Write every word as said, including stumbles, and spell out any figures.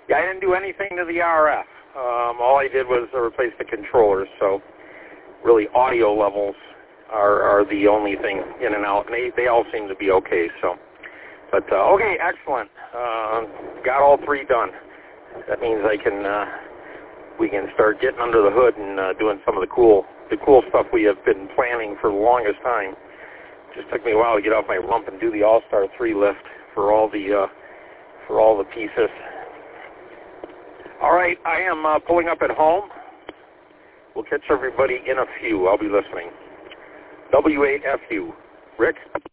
Yeah, I didn't do anything to the R F. Um, all I did was replace the controllers, so really audio levels are, are the only thing in and out, and they, they all seem to be okay. So, But, uh, okay, excellent. Uh, got all three done. That means I can, uh, we can start getting under the hood and uh, doing some of the cool, the cool stuff we have been planning for the longest time. Just took me a while to get off my rump and do the All-Star three lift for all the, uh, for all the pieces. All right, I am uh, pulling up at home. We'll catch everybody in a few. I'll be listening. W eight F U. Rick?